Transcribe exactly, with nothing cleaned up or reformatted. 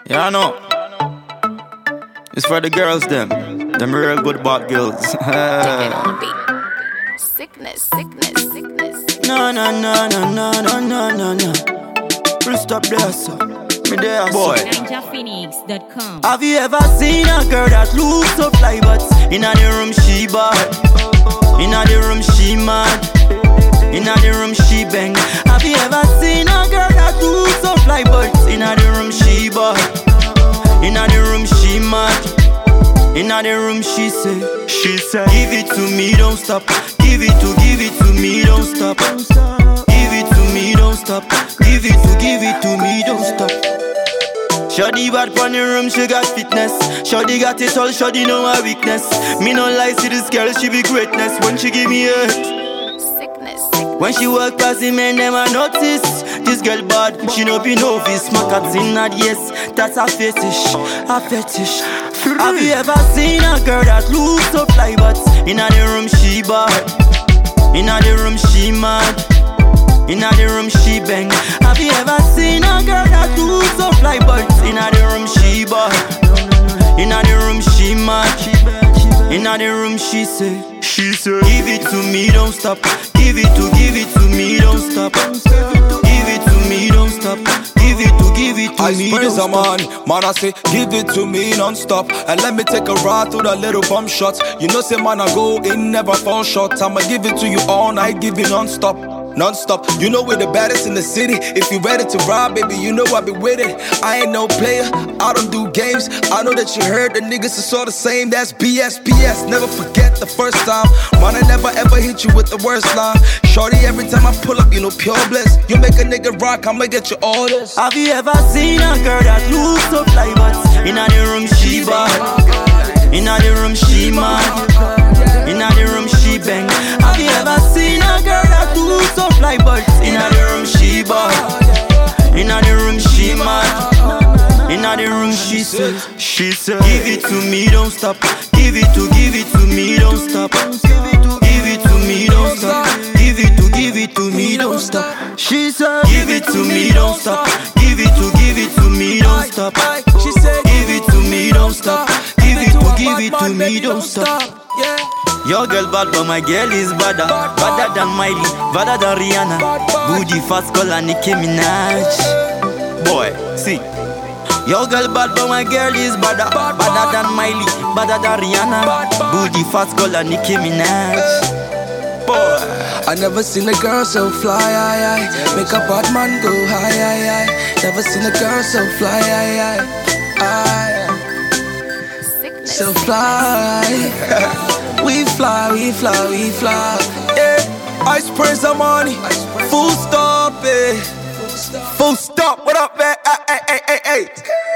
Yeah, I know. It's for the girls, them. Them real good bad girls. Sickness, sickness, sickness. No, no, no, no, no, no, no, no, no. Please stop there, sir. Me there, boy. ninja phoenix dot com. Have you ever seen a girl that looks so fly, but inna the room she bad, inna the room she mad, inna the room she bang? Have you ever seen a girl that looks so fly, but inna the room she bad, inna the room she mad, inna the room she say, she say, give it to me, don't stop. Give it to, give it to me, don't stop. Give it to me, don't stop. Give it to, give it to me, don't stop. Shawty bad pon the room, she got fitness. Shawty got it all, Shawty know her weakness. Me no lie, see this girl, she be greatness. When she give me a Sickness, sickness. when she walk past the men, them I notice. This girl bad, she no be novice. My cat's in her, yes, that's a fetish, a fetish. Have you ever seen a girl that looks so fly, but inna the room she bad, inna the room she mad, inna the room she bang? Have you ever seen a girl that looks so fly, but inna the room she bad, inna the room she mad, inna the room she say, she say, give it to me, don't stop. Give it to, give it to me, don't stop. Give it to me, don't stop. Give it to, give it to I me, praise don't a stop. man, man I say, give it to me non-stop. And let me take a ride through the little bum shots. You know say man I go in, never fall short. I'ma give it to you all night, give it non-stop. Non-stop, you know we're the baddest in the city. If you ready to ride, baby, you know I be with it. I ain't no player, I don't do games. I know that you heard the niggas is all the same. That's B S, P S, never forget the first time. Man, I never ever hit you with the worst line. Shorty, every time I pull up, you know pure bliss. You make a nigga rock, I'ma get you all this. Have you ever seen a girl that looks so fly, but inna the room she bad, inna the room she mad, inna the room she bang? Have you ever seen a girl that looks so fly, but inna the room she bad, inna the room she mad, inna the room she say, she say, give it to me, don't stop. Give it to, give it to me, don't stop. Give it to me, don't stop. Give it to, give it to me, don't stop. She said, give it to me, don't stop. Give it to, give it to me, don't stop. She said, give it to me, don't stop. Give it to, give it to me, don't stop. Your girl bad, but my girl is badder. Badder than Miley, badder than Rihanna. Booty fast, call her Nicki Minaj. Boy, see. Your girl bad, but my girl is badder. Badder than Miley, badder than Rihanna. Booty fast, call her Nicki Minaj. Boy, I never seen a girl so fly, aye, aye. Make a bad man go high, aye, aye. Never seen a girl so fly, aye, aye. Aye. Sickness. So fly. We fly, we fly, we fly. Yeah. I praise the money. Full stop, eh. Full stop. What up, man? Hey, hey, hey, hey, hey.